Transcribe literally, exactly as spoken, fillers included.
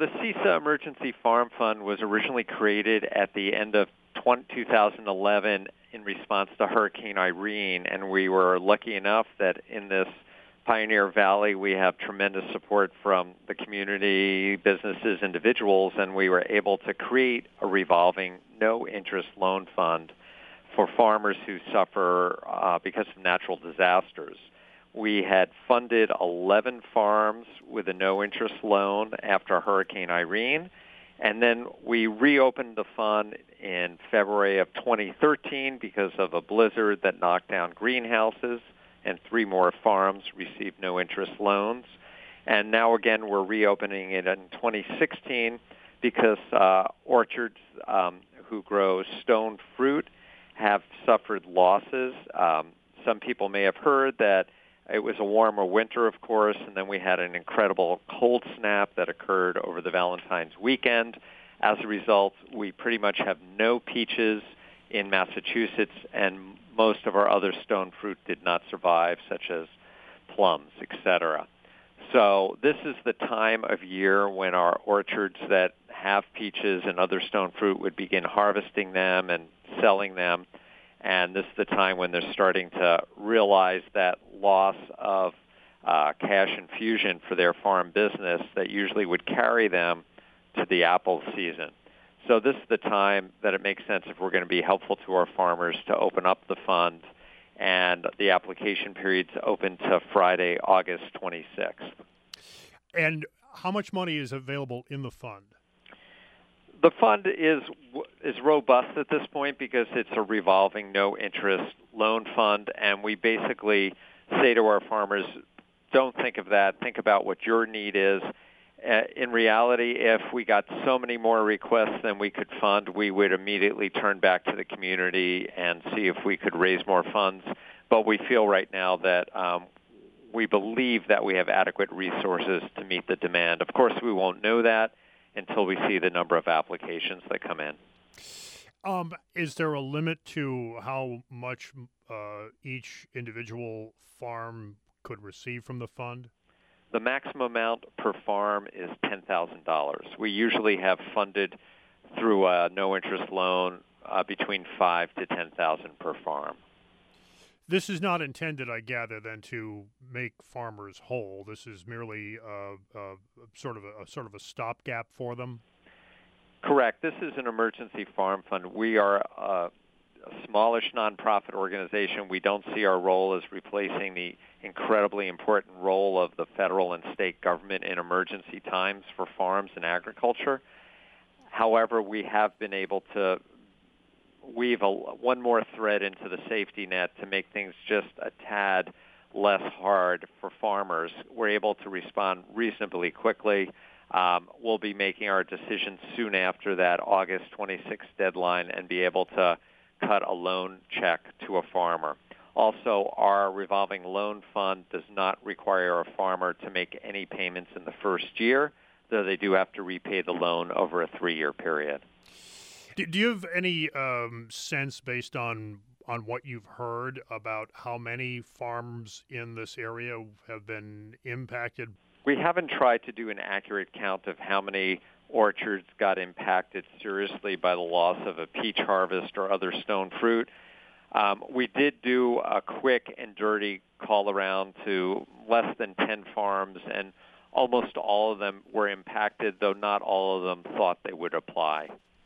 the CISA Emergency Farm Fund was originally created at the end of two thousand eleven in response to Hurricane Irene, and we were lucky enough that in this Pioneer Valley we have tremendous support from the community, businesses, individuals, and we were able to create a revolving no-interest loan fund for farmers who suffer uh, because of natural disasters. We had funded eleven farms with a no-interest loan after Hurricane Irene, and then we reopened the fund in February of twenty thirteen because of a blizzard that knocked down greenhouses, and three more farms received no-interest loans. And now again, we're reopening it in twenty sixteen because uh, orchards um, who grow stone fruit have suffered losses. Um, some people may have heard that it was a warmer winter, of course, and then we had an incredible cold snap that occurred over the Valentine's weekend. As a result, we pretty much have no peaches in Massachusetts, and most of our other stone fruit did not survive, such as plums, et cetera. So this is the time of year when our orchards that have peaches and other stone fruit would begin harvesting them and selling them. And this is the time when they're starting to realize that loss of uh, cash infusion for their farm business that usually would carry them to the apple season. So this is the time that it makes sense, if we're going to be helpful to our farmers, to open up the fund, and the application period's open to Friday, August twenty-sixth. And how much money is available in the fund? The fund is is robust at this point because it's a revolving no-interest loan fund, and we basically say to our farmers, don't think of that. Think about what your need is. Uh, in reality, if we got so many more requests than we could fund, we would immediately turn back to the community and see if we could raise more funds. But we feel right now that um, we believe that we have adequate resources to meet the demand. Of course, we won't know that until we see the number of applications that come in. Um, is there a limit to how much uh, each individual farm could receive from the fund? The maximum amount per farm is ten thousand dollars. We usually have funded through a no-interest loan uh, between five to ten thousand per farm. This is not intended, I gather, then to make farmers whole. This is merely uh, uh, sort of a, a sort of a stopgap for them. Correct. This is an emergency farm fund. We are a, a smallish nonprofit organization. We don't see our role as replacing the incredibly important role of the federal and state government in emergency times for farms and agriculture. However, we have been able to weave a, one more thread into the safety net to make things just a tad less hard for farmers. We're able to respond reasonably quickly. Um, we'll be making our decision soon after that August twenty-sixth deadline and be able to cut a loan check to a farmer. Also, our revolving loan fund does not require a farmer to make any payments in the first year, though they do have to repay the loan over a three-year period. Do you have any um, sense, based on on what you've heard, about how many farms in this area have been impacted? We haven't tried to do an accurate count of how many orchards got impacted seriously by the loss of a peach harvest or other stone fruit. Um, we did do a quick and dirty call around to less than ten farms, and almost all of them were impacted, though not all of them thought they would apply.